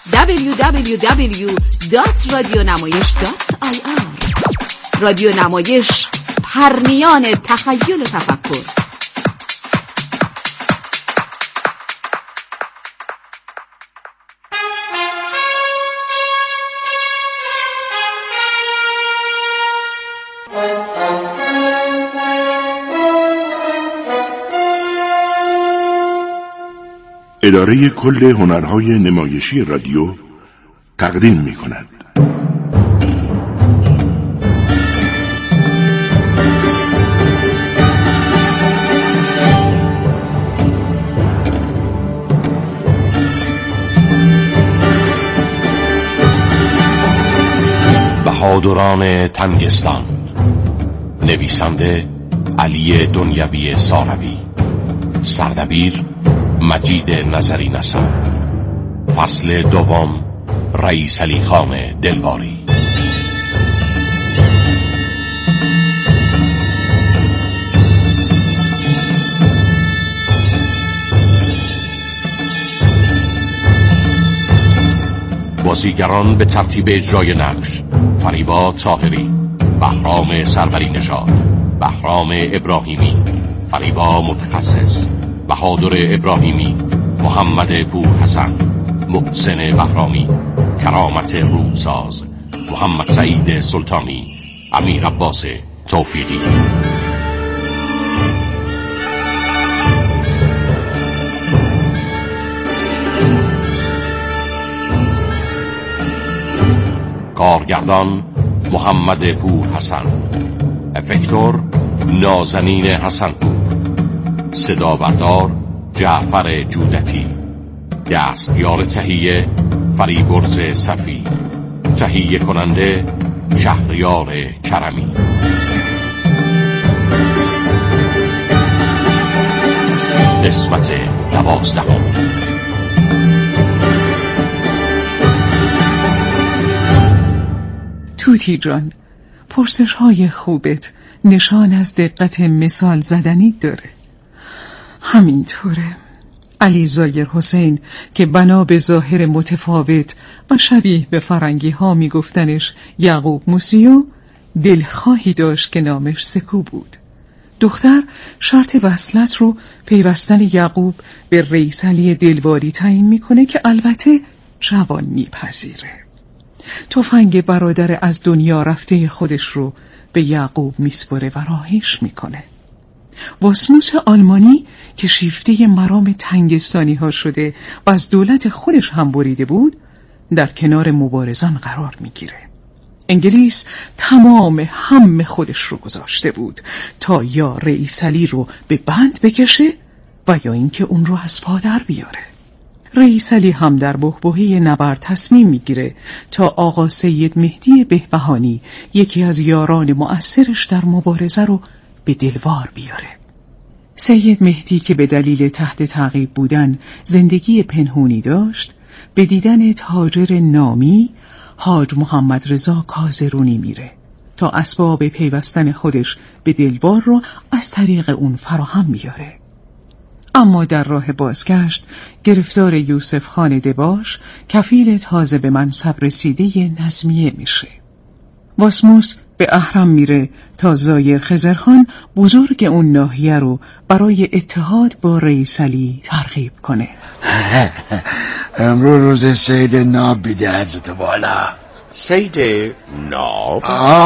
www.radionamayesh.ir. رادیو نمایش، پرنیان تخیل و تفکر. اداره کل هنرهای نمایشی رادیو تقدیم می‌کند. بهادران تنگستان. نویسنده علی دنیوی ساروی. سردبیر مجید نظری نسا. فصل دوم، رئیس علی خان دلواری. بازیگران به ترتیب اجرای نقش: فریبا طاهری، بهرام سروری نژاد، بهرام ابراهیمی، فریبا متخصص، بهادر ابراهیمی، محمد بوحسن، محسن بهرامی، کرامت رودساز، محمد سعید سلطانی، امیر عباس توفیقی. کارگردان محمد بوحسن، افکتور نازنین حسنپور، صدا بردار جعفر جودتی، دستیار تهیه فریبرز صفی، تهیه کننده شهریار کرمی. قسمت 12. توتی جان، پرسش های خوبت نشان از دقت مثال زدنی داره. همینطوره. علی ظاهر حسین که بنا به ظاهر متفاوت و شبیه به فرنگی ها می گفتنش یعقوب موسیو، دلخواهی داشت که نامش سکو بود. دختر شرط وصلت رو پیوستن یعقوب به رئیس علی دلواری تعیین میکنه که البته جوان میپذیره. تفنگ برادر از دنیا رفته خودش رو به یعقوب میسپره و راهیش میکنه. واسموس آلمانی که شیفته مرام تنگستانی ها شده و از دولت خودش هم بریده بود، در کنار مبارزان قرار میگیره. انگلیس تمام هم خودش رو گذاشته بود تا یا رئیس علی رو به بند بکشه و یا اینکه اون رو از پا در بیاره. رئیس علی هم در بحبوحه نبرد تصمیم میگیره تا آقا سید مهدی بهبهانی، یکی از یاران مؤثرش در مبارزه، رو به دلوار بیاره. سید مهدی که به دلیل تحت تعقیب بودن زندگی پنهونی داشت، به دیدن تاجر نامی حاج محمد رضا کازرونی میره تا اسباب پیوستن خودش به دلوار رو از طریق اون فراهم میاره. اما در راه بازگشت گرفتار یوسف خان دباش، کفیل تازه به منصب رسیده نظمیه میشه. واسموس به اهرم میره تا ظاهر خضرخان بزرگ اون ناحیه رو برای اتحاد با رئیس علی ترغیب کنه. امروز روز سید ناب بیده حضرت والا. سید ناب؟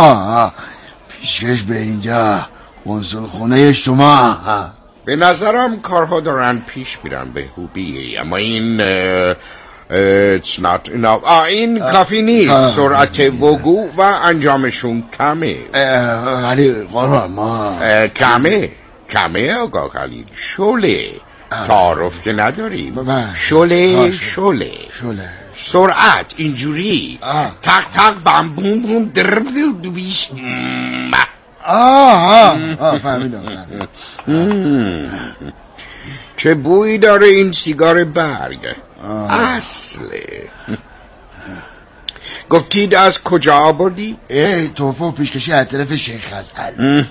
پیشکش به اینجا کنسول خونه شما. به نظرم کارها دارن پیش میرن به خوبی، اما این it's not enough. این کافی نیست. سرعت وگو و انجامشون کمه. ولی قربان ما کمه آقا خلیل. شله تعارف که نداریم. شله سرعت اینجوری تق تق بم بوم بوم درب دویش. فهمیدم. چه بویی داره این سیگار برگ. اصله. گفتید از کجا آوردی؟ توفه و پیشکشی از طرف شیخ ازعل.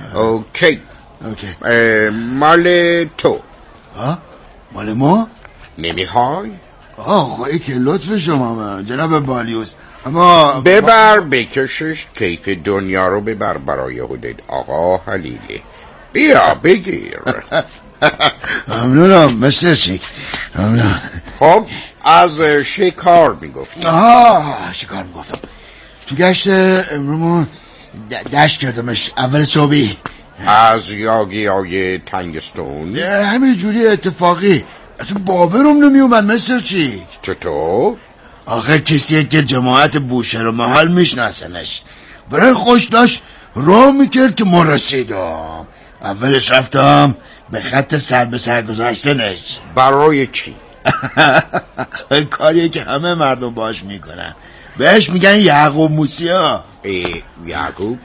اوکی. مال تو. مال ما؟ نمیخوای؟ آقا که لطف شما من جناب بالیوس، اما ببر بکشش، کیف دنیا رو ببر برای خودت آقا خلیله. بیا بگیر. ممنونم مستر چیک، ممنون. خب از شکار میگفتی؟ شکار میگفتم. تو گشت امرومون دشت کردمش اول صبحی. از یاگیای تنگستون؟ همین جوری اتفاقی. تو باورم نمیومد مستر چیک. چطور؟ آخه کسیه که جماعت بوشهر و محل میشناسنش، برای خوش داشت راه میکرد که ما رسیدم. اولش رفتم به خط سر به سر گذاشتنش. برای چی؟ کاریه که همه مردم باش میکنن، بهش میگن یعقوب موسیا. یعقوب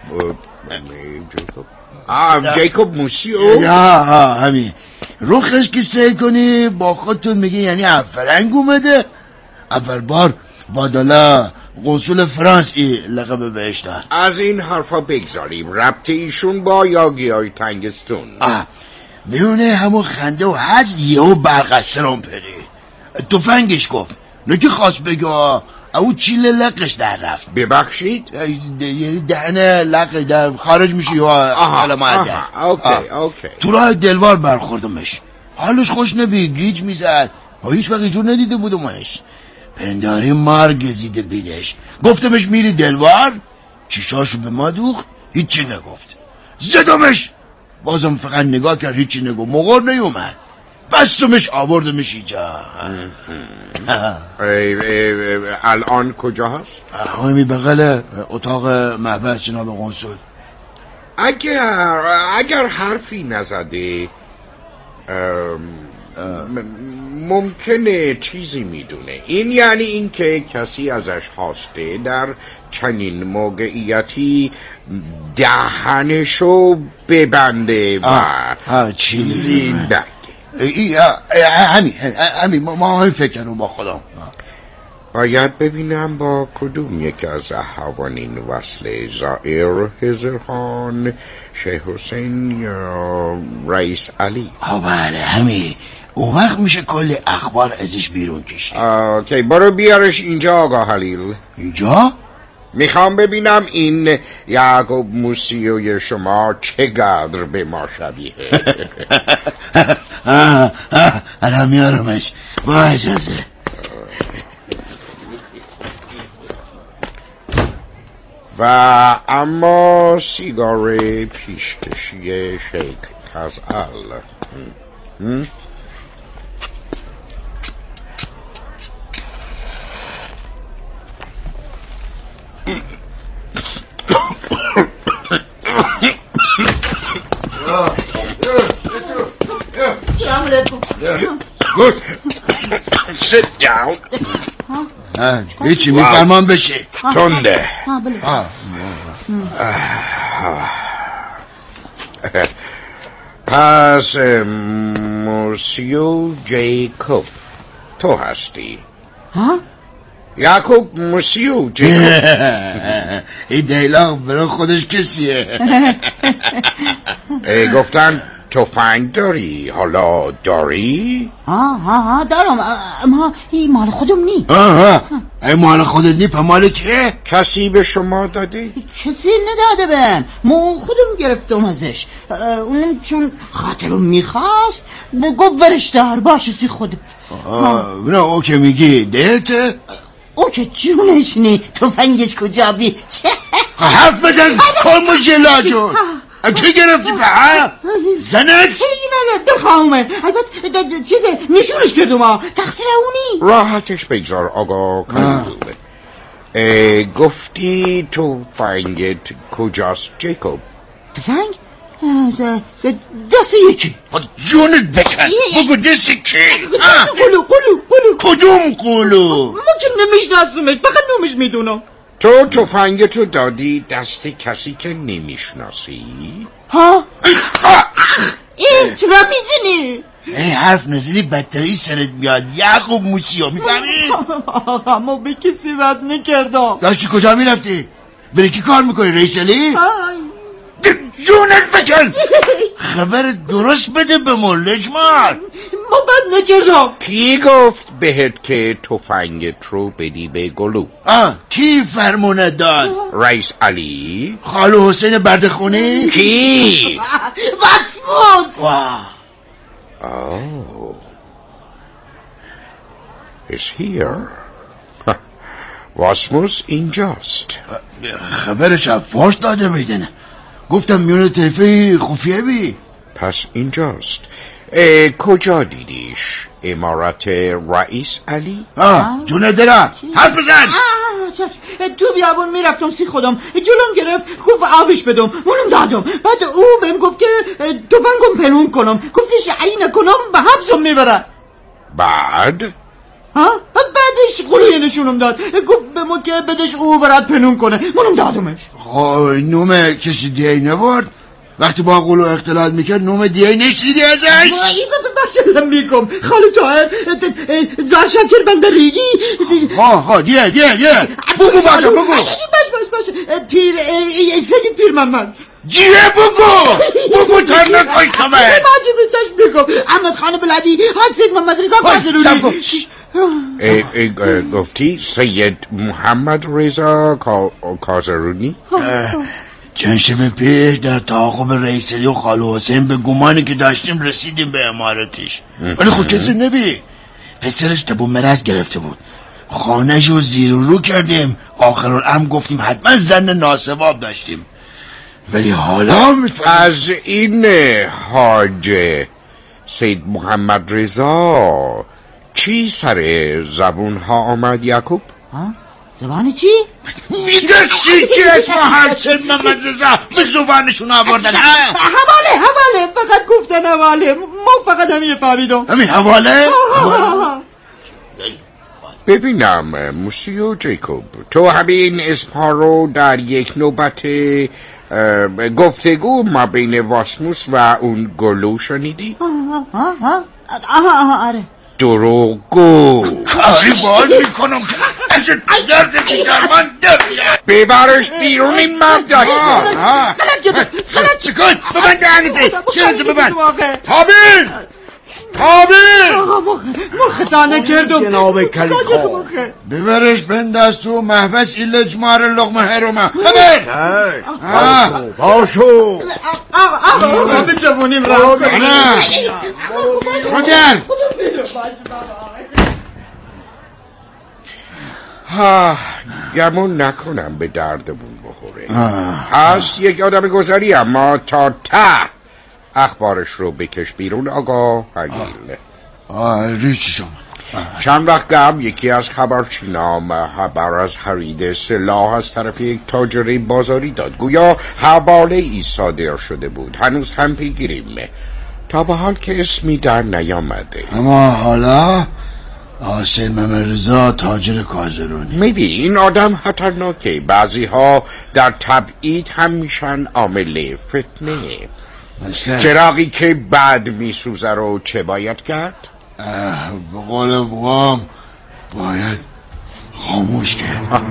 جیکوب موسیو؟ یا همین. روخش که سیر کنی با خودتون میگی یعنی افرنگ اومده. اول بار وادالا قنصول فرانس ای لقب بهش داد. از این حرفا بگذاریم. ربط ایشون با یاگیای تنگستون؟ میونه همون خنده و حج یهو برقصران پرید. تفنگش گفت نکی خواست بگه او چیل لقش در رفت. ببخشید؟ یعنی دهنه لق در خارج میشه یا اوکی. تو راه دلوار برخوردمش. حالش خوش نبی گیج میزد. هیچ وقت جور ندیده بودمش. پنداری مرگ زیده بیدش. گفتمش میری دلوار؟ چیشاشو به ما دوخت، هیچی نگفت. زدمش، بازم فقط نگاه کرد، هیچی نگفت. مغر نیومد، بستمش آوردمش اینجا. الان کجا هست؟ همین بغل اتاق محبس جناب قنصل. اگر حرفی نزده ممکنه چیزی میدونه. این یعنی این که کسی ازش خواسته در چنین موقعیتی دهنشو ببنده و چیزی بگه. همین ما همین فکر کنم با خودم. باید ببینم با کدوم یک از احوانین وصل، زائر، خضرخان، شیخ حسین یا رئیس علی. بله همین. اون وقت میشه کل اخبار ازش بیرون کشید. اوکی برو بیارش اینجا آقا خلیل. اینجا؟ میخوام ببینم این یعقوب موسیوی شما چقدر به ما شبیه. الان میارمش با اجازه. و اما سیگار پیشکشی شیخ خزعل. Good. Sit down. هیچی میفرمان بشه. تنده. پس موسیو جیکوب تو هستی؟ یعقوب موسیو جیکوب. این دیلاغ برای خودش کسیه. گفتن تفنگ داری، حالا داری؟ دارم، اما این مال خودم نی. این مال خودت نی، مال که؟ کسی به شما داده؟ کسی نداده بهم، ما خودم گرفتم ازش. اونم چون خاطرم میخواست گفت ورش دار باشه سی خودت. نه او که میگی دهته؟ او که جونش نی، تفنگش کجا بی؟ حرف بزن کامو جلا جون. چه گرفتی به زنت؟ نه دل خواهمه. البته چیزه نشونش کردم، تقصیر اونی. راحتش بگذار آقا کلیل. گفتی تفنگت کجاست جیکوب؟ تفنگ؟ دست یکی. جونت بکن بگو دست کی؟ قلو کدوم قلو؟ ما که نمیشناسمش، فقط نومش میدونم. تو تفنگتو دادی دست کسی که نمیشناسی؟ این چرا میزنی؟ این حرف نزدی بدتری سرت بیاد یعقوب موسیو، میفهمی؟ اما به کسی بد نکردم. داشتی کجا میرفتی؟ برای کی کار میکنی؟ رئیس علی؟ جونت بکن. خبر درست بده به لجمار. ما بد نکردم. کی گفت بهت که تفنگت رو بدی به گلو؟ کی فرمونه داد؟ رئیس علی؟ خالو حسین بردخونی؟ کی؟ واسموس. Is here. واسموس اینجاست. خبرش از فارس داده بیدنه. گفتم میونه طیفه خفیه بی. پس اینجاست. کجا دیدیش؟ امارت رئیس علی؟ جونه دلم حرف بزن. تو بیابون میرفتم سی خودم جلوم گرفت گفت آبش بدم اونم دادم. بعد او بهم گفت که تفنگم پنون کنم. گفتش عین کنم به حبسم میبره. بعد؟ بعدش قلوی نشونم داد. گفت به ما که بدش او برات پنون کنه. منم دادمش. نوم کسی دیگه نبرد؟ وقتی با قلو اختلاط میکرد نوم دیگه نشیدی ازش؟ بخشم میکم خالو طاهر زرشکر بندریگی. دیگه بگو باشم بگو. باش سید پیر محمد. جیه بگو تا نکوی کمه. ماجب چشم میکم. احمد خان بلدی سید محمد رضا قاضرونی. گفتی سید محمد رضا قاضرونی؟ چند شب پیش در تعاقب رئیس علی و خالو حسین به گمانی که داشتیم رسیدیم به امارتش. ولی خود کسی نبی. پسرش تبو مرض گرفته بود. خانهش رو زیر و رو کردیم. آخرالامر گفتیم حتما زن ناسواب داشتیم. ولی حالا میفهمم از این حاج سید محمد رضا چی سر زبون ها آمد یعقوب؟ زبان چی؟ میدرسی چی اسم حاج محمد رضا به زبانشون آوردن؟ حواله فقط گفتن حواله. ما فقط همیه فهمیدم. همین حواله؟ ببینم موسیو جیکوب تو همین اسمها رو در یک نوبت گفتگو ما بین واسموس و اون گلو شنیدی؟ آره. دروغگو. کاری بال میکنم که ازت بزرد دیگر من دمیرم. ببرش بیرون این مرد. خلط سکن ببند دهنیده. چرا تو ببند؟ تابین ما خطا نکردم جناب کلیخا. ببرش بنداز تو محبس این لجمار لغمه هرومه. ببر باشو به جوانیم راه خودر. گمون نکنم به دردمون بخوره. پس یک آدم گذاری اما تا اخبارش رو بکش بیرون آقا حلیل. ریچی شما چند وقت قبل یکی از خبرچینام خبر از خرید سلاح از طرف یک تاجر بازاری داد. گویا حواله ای صادر شده بود. هنوز هم پیگیریم. تا به حال که اسمی در نیامده. اما حالا سید محمد رضا تاجر قاضرونی. میبینی این آدم خطرناکه. بعضی ها در تبعید هم میشن عامل فتنه. چراغی که بعد میسوزه رو چه باید کرد؟ به قول بابام باید خاموش کرد.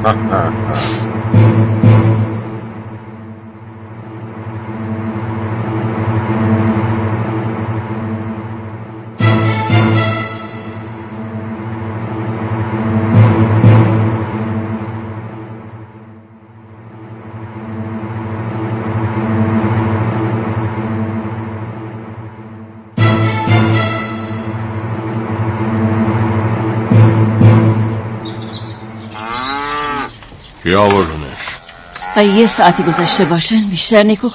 کی آوردنش؟ و یه ساعتی گذشته باشن بیشتر نیکوکا.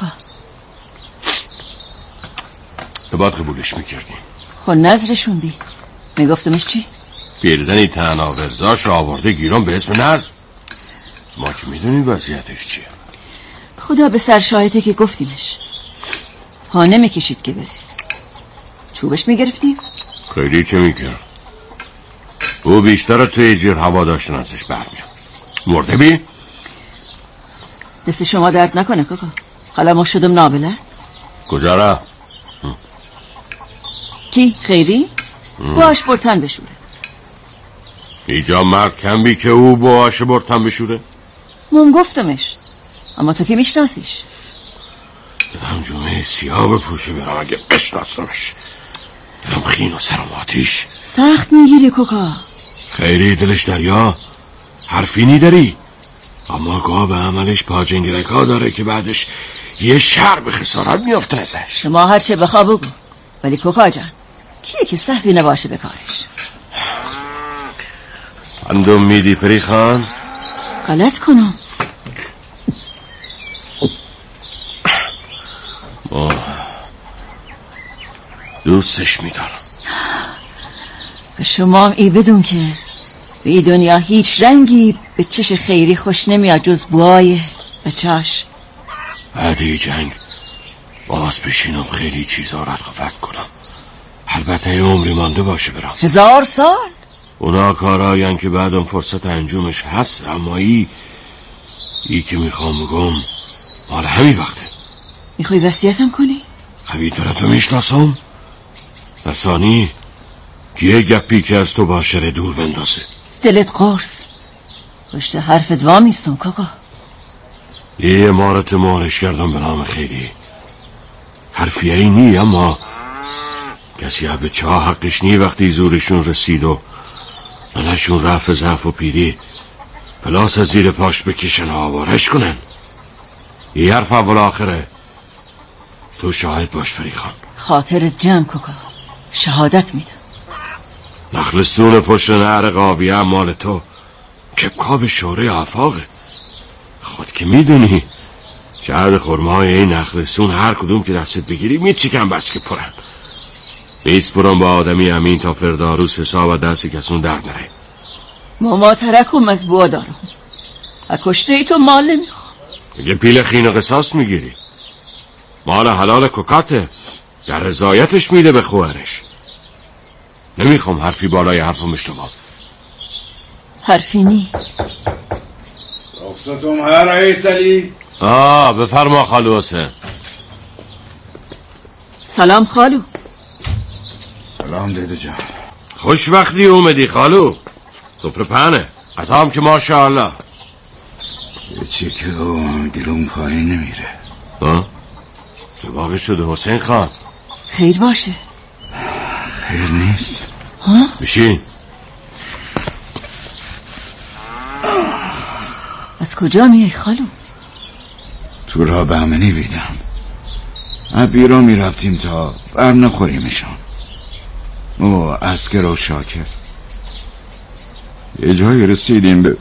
تو باید قبولش میکردی. خب نظرشون بی میگفتمش چی؟ پیرزنی تنها ورزاش آورده گیران به اسم نظر. ما که میدونیم وضعیتش چیه. خدا به سر شاهده که گفتیمش ها نمیکشید که بره. چوبش میگرفتیم؟ خیلی که میکرد. او بیشتر توی جیر هوا داشتن ازش برمیاد. مرده بی؟ دست شما درد نکنه کاکا. حالا ما شدم نابله. کجا رفت؟ کی؟ خیری؟ باش برتن بشوره. اینجا مرد کم بی که او باش برتن بشوره؟ من گفتمش اما تو که میشناسیش. دلم جمعه سیاه بپوشه برم اگه بشناسمش. دلم خین و سرم آتیش. سخت میگیری کوکا. خیلی دلش دریا، حرفی نداری، اما گاه به عملش پاجنگرک ها داره که بعدش یه شر به خسارت میافته ازش. شما هر چه بخوا بگو، ولی کوکا جان کیه که صحفی نباشه به کارش؟ اندوم میدی پری خان؟ غلط کنم. دوستش میدارم. به شما ای بدون که به این دنیا هیچ رنگی به چش خیری خوش نمیاد جز بوهای و چاش. بعد این جنگ باز بشینم خیلی چیزا را فکر کنم. البته یه عمری مانده باشه برم. 1000 سال؟ اونا کارهاین که بعدم فرصت انجامش هست، اما ای که میخوام بگم مال همین وقته. میخوای وصیتم کنی؟ خوی تو میشناسم در ثانی یه گپی که از تو باشره دور بندازه. دلت قرص پشت حرفت وامیستم کاکا. یه امارت مارش کردم به نام خیلی. حرفی اینی، اما کسی به چاه حقش نی وقتی زورشون رسید و ننشون رفت ضعف و پیری پلاس از زیر پاش بکشن و آوارش کنن. یه حرف اول آخره. تو شاهد باش پری خان. خاطرت جمع کوکا، شهادت میدم. نخلستون پشت نهر قاویه مال تو، کبکاب شوره آفاقه. خود که میدونی شهد خرمای این نخلستون هر کدوم که دستت بگیری میچکن بس که پرن. میسپرم با آدمی امین تا فرداروس حساب و دست کسون در نره. ماما ترکم از بوا دارم، کشته ای تو مال نمیخوام. میگه پیل خین و قصاص میگیری. مال حلال کوکاته، در رضایتش میده به خوهرش. نمیخوام حرفی بالای حرفم اشتباه. حرفی نی. رخصتم ها رئیس علی. بفرما خالو حسین. سلام خالو. سلام دیده جان. خوش وقتی اومدی خالو. سفره پهنه قسم که ماشاءالله. یه چی که گلوم پایین نمیره. چه واقع شده حسین خان؟ خیر باشه. خیر نیست. بشین. از کجا میای خالو؟ تو را بهمنی بیدم. بیرون میرفتیم تا بر نخوریمشان. او اسکر و شاکر. یه جایی رسیدیم به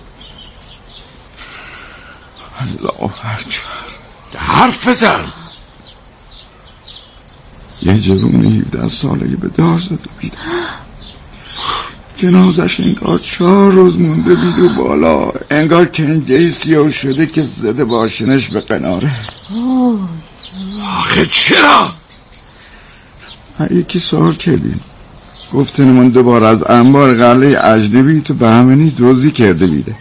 الله اکبر. حرف بزن. یه جوون 17 سالگی به دار زده بیدم. جنازش انگار 4 روز مونده بید و بالا انگار کنجه سیاه شده که زده باشنش به قناره. آخه چرا؟ یکی سوال کردیم گفتنمون دوباره از انبار قلعه اجنبی تو بهمنی دوزی کرده بیده.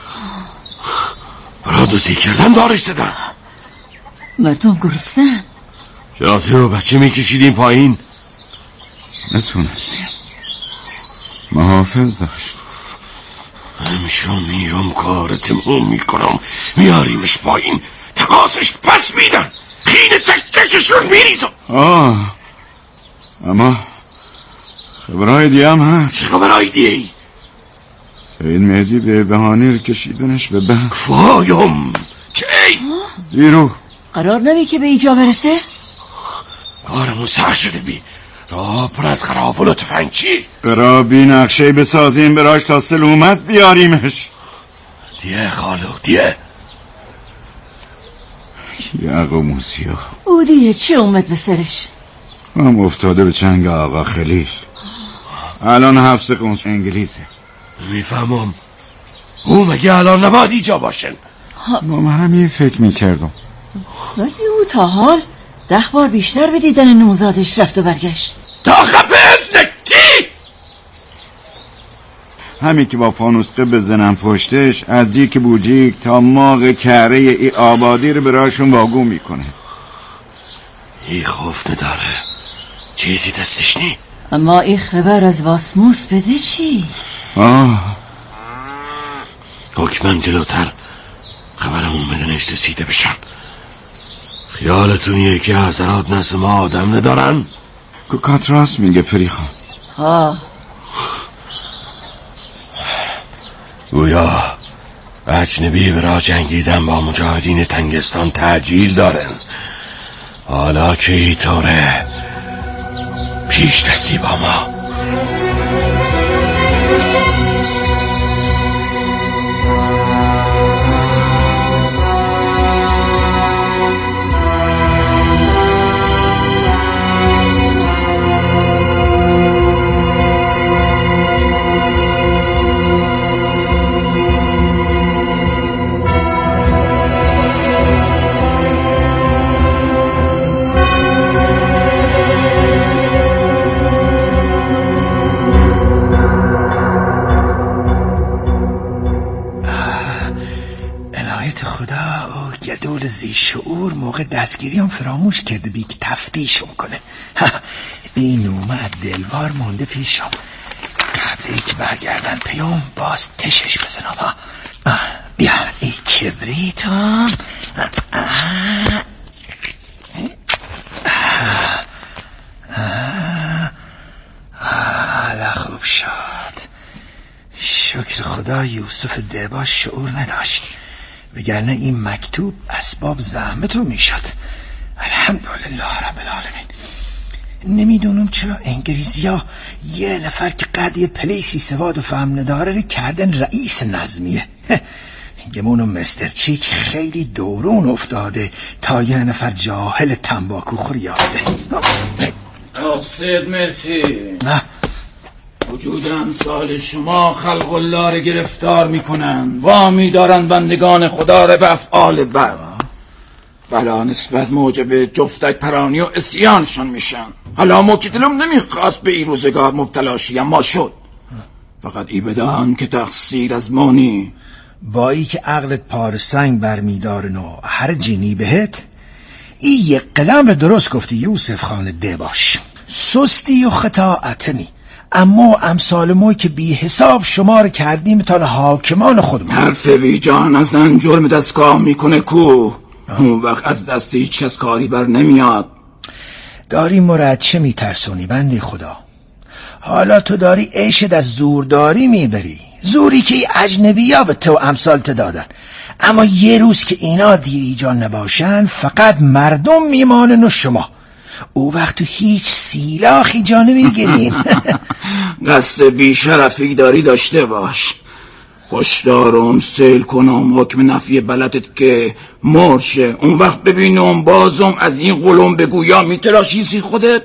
برا دوزی کردن دارش زدن. مردم گرستن. شراطه و بچه میکشیدیم پایین. نتونستیم. محافظ داشت. همشو میرم کار تموم میکنم میاریمش پایین تقاسش پس میدن خین تک تکشون میریزم. اما خبرهای دیگه هم هست. چه خبرهای دیگه ای؟ سید مهدی به بهانه رو کشیدنش به بند. کفایم چه ای؟ دیرو قرار نمی که به ایجا برسه؟ کارمون سخت شده بی راه پر از خرافل و تفنگچی. برا بی نقشه بسازیم براش تا سلومت بیاریمش. دیه خالو دیه. آقا موسیو او دیگه چه اومد به سرش؟ هم افتاده به چنگ آقا خلیل. الان حبس قنصل انگلیسه. میفهمم او مگه الان نباید ایجا باشن. من همین فکر میکردم ولی او تا حال 10 بار بیشتر به دیدن نوزادش رفت و برگشت. تا خبه ازنه کی؟ همین که با فانوسقه بزنن پشتش از جیک بوجیک تا ماغ کره ای آبادی رو براشون واگو میکنه. ای خوف نداره چیزی دستش نی. اما این خبر از واسموس بده چی؟ حکمن جلوتر خبرم اومدنش رسیده بشن خیالتونیه که حضرات نسل ما آدم ندارن؟ کوکات راست میگه پری خان. ها گویا اجنبی برای جنگیدن با مجاهدین تنگستان تعجیل دارن. حالا که اینطوره پیش دستی با ما. زی شعور موقع دستگیری هم فراموش کرده بی که تفتیشم کنه. این نومه دلوار مونده پیشم. قبل ای که برگردن پیام باز تشش بزنم. بیا این کبریت هم حالا خوب شد. شکر خدا یوسف دباش شعور نداشت، وگرنه این مکتوب اسباب زحمتو میشد. الحمدلله رب العالمین. نمیدونم چرا انگلیزی ها یه نفر که قدی پلیسی سواد و فهم نداره کردن رئیس نظمیه. گمونم مستر چیک خیلی دورون افتاده تا یه نفر جاهل تنباکو خور یاده. سید مرسی. وجود امثال شما خلق الله را گرفتار میکنن، وامی دارن بندگان خدا را به افعال بد، بلا نسبت موجب جفتک پرانی و عصیانشان میشن. حالا ما که دلم نمیخواست به این روزگار مبتلا شیم، اما شد. فقط ای بدان که تقصیر از مانی. با ای که عقلت پار سنگ برمیدارن و هر جینی بهت، ای یک قلم رو درست گفتی یوسف خان دباش. سستی و خطاعتنی، اما امثال موی که بی حساب شمار کردیم تا حاکمان خودمون. حرف بی جان از زن جرم دستگاه میکنه کو. اون وقت از دست هیچ کس کاری بر نمیاد. داری مرد چه میترسونی بندی خدا؟ حالا تو داری عیشت از زورداری میبری، زوری که اجنبی ها به تو امثالت دادن. اما یه روز که اینا دیگه جان نباشن فقط مردم میمانن و شما. او وقت تو هیچ سیلاخی جا نمیگیرین. دست بیشرفی داری داشته باش. خوشدارم سیل کنم حکم نفی بلدت که مرشه. اون وقت ببینم بازم از این قلم بگویا میتراشیسی خودت.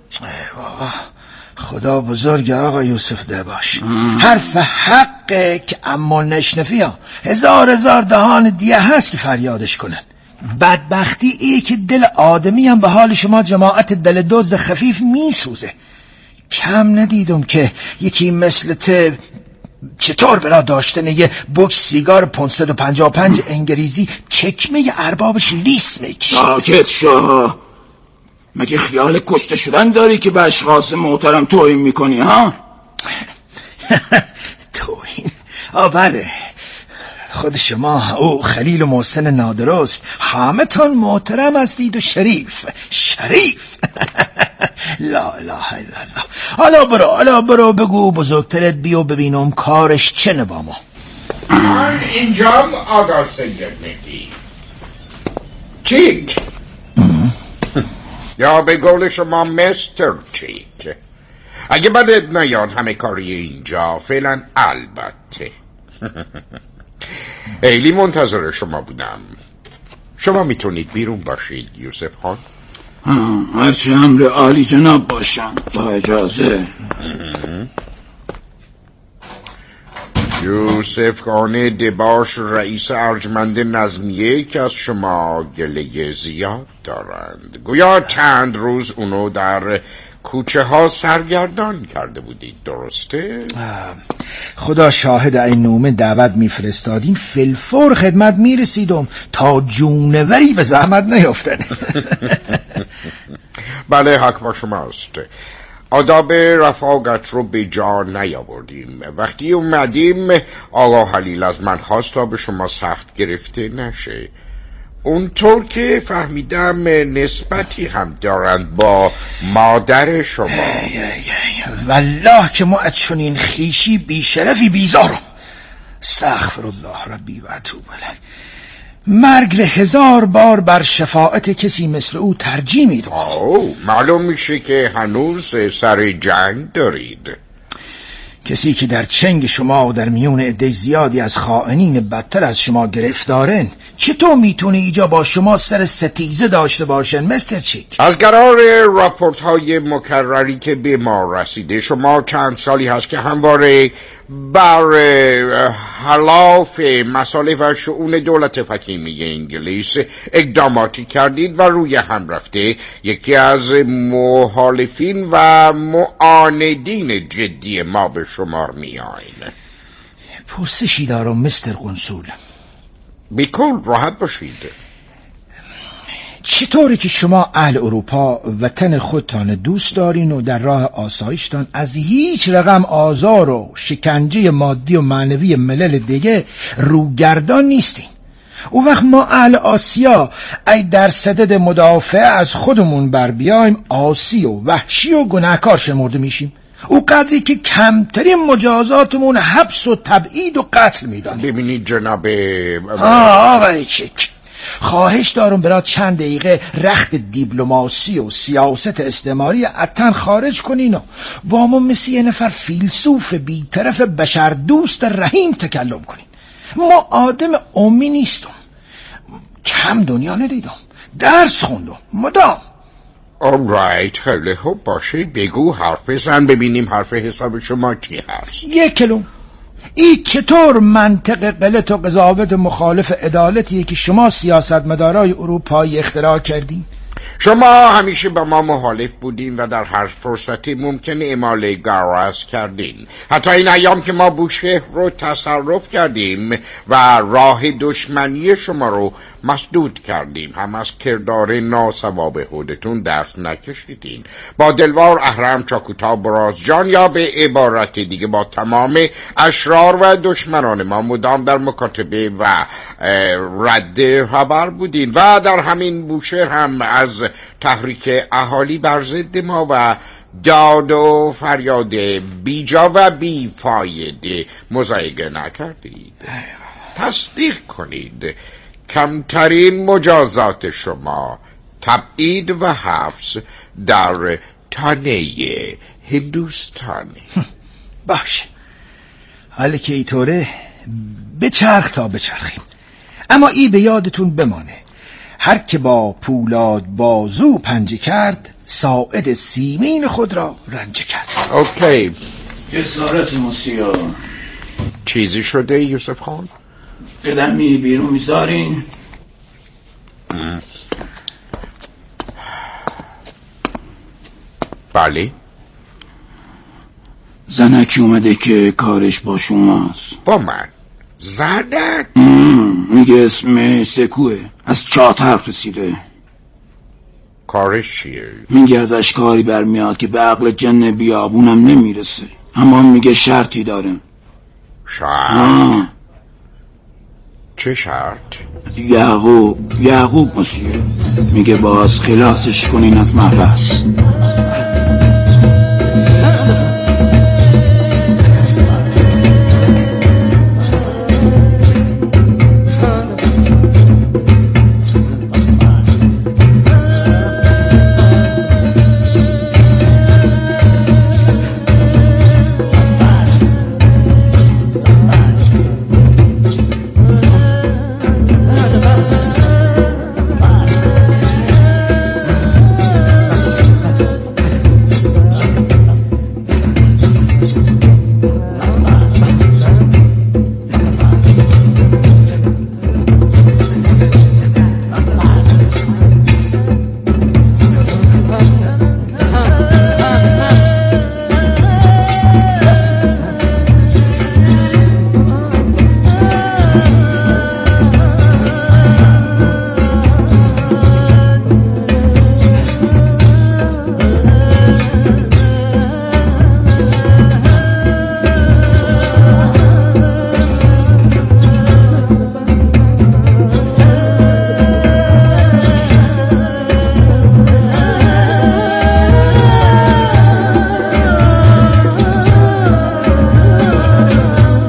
خدا بزرگ آقا یوسف دباش. حرف حقه که اما نشنفی ها هزار دهان دیگه هست که فریادش کنن. بدبختی ای که دل آدمی هم به حال شما جماعت دل دزد خفیف میسوزه. کم ندیدم که یکی مثل چطور برا داشتن یه بوکس سیگار 555 انگلیزی چکمه اربابش لیس میکشه. ساکت شو. مگه خیال کشته شدن داری که به اشخاص محترم توهین میکنی ها؟ توهین؟ بله، خود شما او خلیل و محسن نادرست همه تان محترم هستید و شریف. لا اله الا الله. حالا برو بگو بزرگترت بیو ببینم کارش چنه با ما. من اینجام آقا سید مهدی چیک یا به قول شما مستر چیک. اگه بدت نیاد همه کاری اینجا فعلا البته. خیلی منتظر شما بودم. شما میتونید بیرون باشید یوسف خان. هرچه امر عالی جناب باشم با اجازه. یوسف خان دباش رئیس ارجمند نظمیه که از شما گله زیاد دارند. گویا چند روز اونو در کوچه ها سرگردان کرده بودید، درسته؟ خدا شاهد این نومه دعوت میفرستادیم فلفور خدمت میرسیدم تا جونوری به زحمت نیفتن. بله حق با شماست. آداب رفاقت رو به جا نیاوردیم. وقتی اومدیم آقا خلیل از من خواست تا به شما سخت گرفته نشه. اونطور که فهمیدم نسبتی هم دارند با مادر شما. والله که ما از چنین خیشی بیشرفی بیزارم. استغفر الله ربی و اتوب الیه. مرگ 1000 بار بر شفاعت کسی مثل او ترجیح میدم. معلوم میشه که هنوز سر جنگ دارید. کسی که در چنگ شما و در میون عده زیادی از خائنین بدتر از شما گرفتارن چطور میتونه اینجا با شما سر ستیزه داشته باشن مستر چیک؟ از قرار راپورت های مکرری که به ما رسیده شما چند سالی هست که همواره بر خلاف مسائل و شؤون دولت حکیمی انگلیس اقداماتی کردید و روی هم رفته یکی از مخالفین و معاندین جدی ما به شمار می آیند. پرسشی دارم مستر قنصول. بیکل راحت باشید. چطوری که شما اهل اروپا وطن خودتان دوست دارین و در راه آسایشتان از هیچ رقم آزار و شکنجه مادی و معنوی ملل دیگه روگردان نیستین؟ او وقت ما اهل آسیا ای در صدد مدافع از خودمون بر بیایم آسی و وحشی و گناهکار شمرده میشیم. او قدری که کمترین مجازاتمون حبس و تبعید و قتل میدانیم. ببینید جناب آقای چک، خواهش دارم برات چند دقیقه رخت دیپلماسی و سیاست استعماری اتن خارج کنین و با ما مثل یه نفر فیلسوف بی‌طرف بشر دوست رحیم تکلم کنین. ما آدم امی نیستم، کم دنیا ندیدم، درس خوندم مدام. alright خیلی خوب باشه، بگو حرف بزن ببینیم حرف حساب شما چی هست. 1 کلمه. این چطور منطق غلط و قضاوت مخالف عدالتیه که شما سیاستمدارای اروپایی اختراع کردین؟ شما همیشه با ما مخالف بودین و در هر فرصتی ممکن اعمال گاراز کردین. حتی این ایام که ما بوشهر رو تصرف کردیم و راه دشمنی شما رو مسدود کردیم هم از کردار ناسواب خودتون دست نکشیدین. با دلوار اهرم چاکوتا برازجان یا به عبارت دیگه با تمام اشرار و دشمنان ما مدام در مکاتبه و رد خبر بودین و در همین بوشهر هم از تحریک اهالی بر ضد ما و داد و فریاد بیجا و بیفایده مضایقه نکردید. تصدیق کنید کمترین مجازات شما تبعید و حبس در تانه هندوستانی. باشه، حالا که اینطوره بچرخ تا بچرخیم. اما این به یادتون بمانه، هر که با پولاد بازو پنجه کرد ساعد سیمین خود را رنجه کرد. اوکی. جسارت موسیو. چیزی شده یوسف خان؟ قدمی بیرون میذارین؟ بله. زنکی اومده که کارش با شماست. با من؟ زنک؟ میگه اسم سکوه، از چاتر رسیده. کارش چیه؟ میگه ازش کاری برمیاد که به عقل جن بیابونم نمیرسه، اما میگه شرطی داره. شرط؟ چه شرط؟ یعقوب مسیح میگه باز خلاصش کنین از محبس.